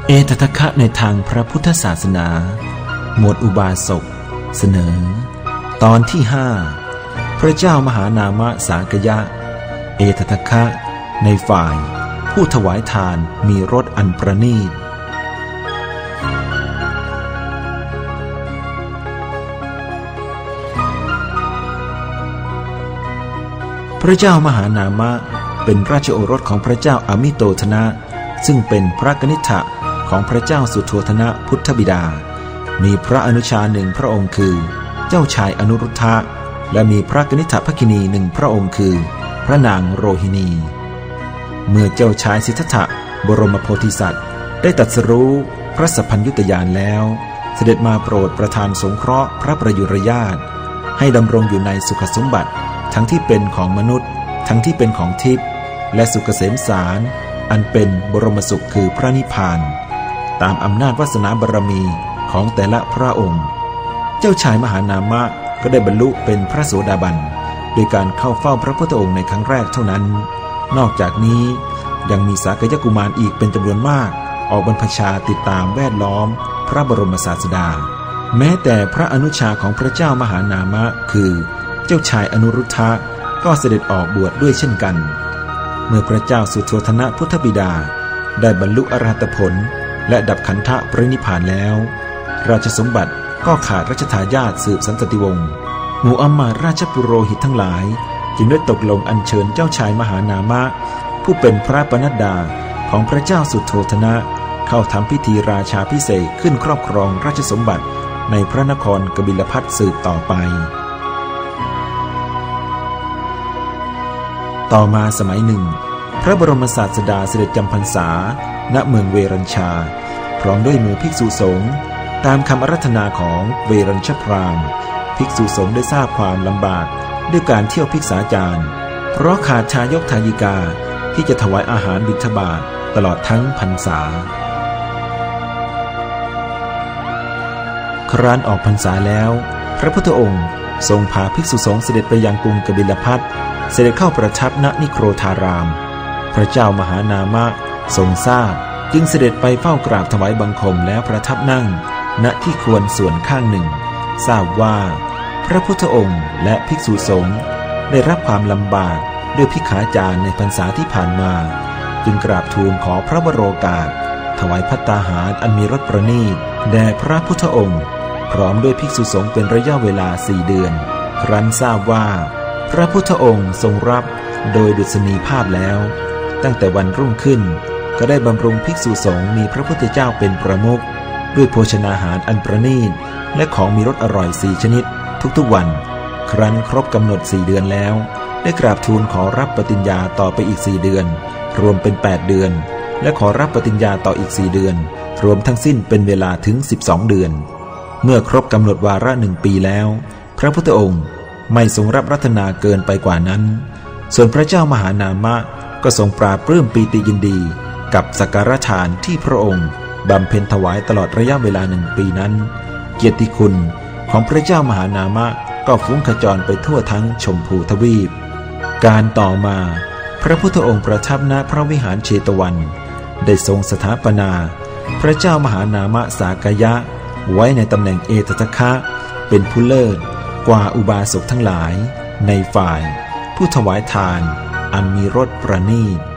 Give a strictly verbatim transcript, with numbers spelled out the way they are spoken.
เอตทัคคะในทางพระพุทธศาสนาหมวดอุบาสกเสนอตอนที่ห้าพระเจ้ามหานามสากยะเอตทัคคะในฝ่ายผู้ถวายทานมีรสอันประณีตพระเจ้ามหานามะเป็นราชโอรสของพระเจ้าอมิโตทนะซึ่งเป็นพระกนิษฐะของพระเจ้าสุโธทนะพุทธบิดามีพระอนุชาหนึ่งพระองค์คือเจ้าชายอนุรุทธะและมีพระกนิษฐภคินีหนึ่งพระองค์คือพระนางโรหินีเมื่อเจ้าชายสิทธัตถะบรมโพธิสัตว์ได้ตรัสรู้พระสัพพัญญุตญาณแล้วเสด็จมาโปรดประทานสงเคราะห์พระประยุรญาติให้ดำรงอยู่ในสุขสมบัติทั้งที่เป็นของมนุษย์ทั้งที่เป็นของทิพย์และสุขเกษมสารอันเป็นบรมสุขคือพระนิพพานตามอำนาจวาสนาบารมีของแต่ละพระองค์เจ้าชายมหานามะก็ได้บรรลุเป็นพระโสดาบันโดยการเข้าเฝ้าพระพุทธองค์ในครั้งแรกเท่านั้นนอกจากนี้ยังมีสากยกุมารอีกเป็นจำนวนมากออกบรรพชาติดตามแวดล้อมพระบรมศาสดาแม้แต่พระอนุชาของพระเจ้ามหานามะคือเจ้าชายอนุรุทธะก็เสด็จออกบวชด้วยเช่นกันเมื่อพระเจ้าสุโธทนะพุทธบิดาได้บรรลุอรหัตผลและดับขันธปรินิพพานแล้วราชสมบัติก็ขาดรัชทายาทสืบสันตติวงศ์หมู่อำมาตย์ราชปุโรหิตทั้งหลายจึงได้ตกลงอัญเชิญเจ้าชายมหานามะผู้เป็นพระปนัดดาของพระเจ้าสุโธทนะเข้าทำพิธีราชาภิเษกขึ้นครอบครองราชสมบัติในพระนครกบิลพัสสืบต่อไปต่อมาสมัยหนึ่งพระบรมศาสดาเสด็จจำพรรษาณเมืองเวรัญชาพร้อมด้วยหมู่ภิกษุสงฆ์ตามคำอาราธนาของเวรัญชพราหมณ์ภิกษุสงฆ์ได้ทราบความลำบากด้วยการเที่ยวภิกษาจารเพราะขาดทายกทายิกาที่จะถวายอาหารบิณฑบาตตลอดทั้งพรรษาครั้นออกพรรษาแล้วพระพุทธองค์ทรงพาภิกษุสงฆ์เสด็จไปยังกรุงกบิลพัสเสด็จเข้าประทับณนิโครธารามพระเจ้ามหานามะทรงทราบจึงเสด็จไปเฝ้ากราบถวายบังคมแล้วประทับนั่งณที่ควรส่วนข้างหนึ่งทราบว่าพระพุทธองค์และภิกษุสงฆ์ได้รับความลำบากด้วยภิกขาจารในพรรษาที่ผ่านมาจึงกราบทูลขอพระวโรกาสถวายภัตตาหารอันมีรสประณีตแด่พระพุทธองค์พร้อมด้วยภิกษุสงฆ์เป็นระยะเวลาสี่เดือนครั้นทราบว่าพระพุทธองค์ทรงรับโดยดุษณีภาพแล้วตั้งแต่วันรุ่งขึ้นก็ได้บำรุงภิกษุสงฆ์มีพระพุทธเจ้าเป็นประมุขด้วยโภชนาหารอันประณีตและของมีรสอร่อยสี่ชนิดทุกๆวันครั้นครบกำหนดสี่เดือนแล้วได้กราบทูลขอรับปฏิญญาต่อไปอีกสี่เดือนรวมเป็นแปดเดือนและขอรับปฏิญญาต่ออีกสี่เดือนรวมทั้งสิ้นเป็นเวลาถึงสิบสองเดือนเมื่อครบกำหนดวาระหนึ่งปีแล้วพระพุทธองค์ไม่ทรงรับรัตนาเกินไปกว่านั้นส่วนพระเจ้ามหานามะก็ทรงปราบปลื้มปีติยินดีกับสักการะทานที่พระองค์บำเพ็ญถวายตลอดระยะเวลาหนึ่งปีนั้นเกียรติคุณของพระเจ้ามหานามะก็ฟุ้งขจรไปทั่วทั้งชมพูทวีปการต่อมาพระพุทธองค์ประทับณพระวิหารเชตวันได้ทรงสถาปนาพระเจ้ามหานามสากยะไว้ในตำแหน่งเอตทัคคะเป็นผู้เลิศกว่าอุบาสกทั้งหลายในฝ่ายผู้ถวายทานอันมีรสประณีต